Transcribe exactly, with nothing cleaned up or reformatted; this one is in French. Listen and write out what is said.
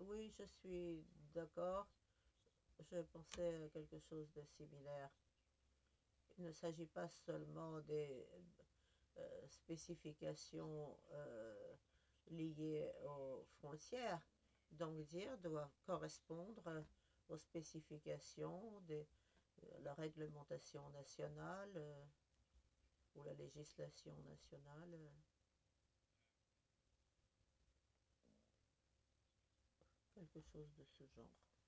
Oui, je suis d'accord. Je pensais à quelque chose de similaire. Il ne s'agit pas seulement des euh, spécifications euh, liées aux frontières, donc dire doivent correspondre aux spécifications de euh, la réglementation nationale euh, ou la législation nationale, euh, quelque chose de ce genre.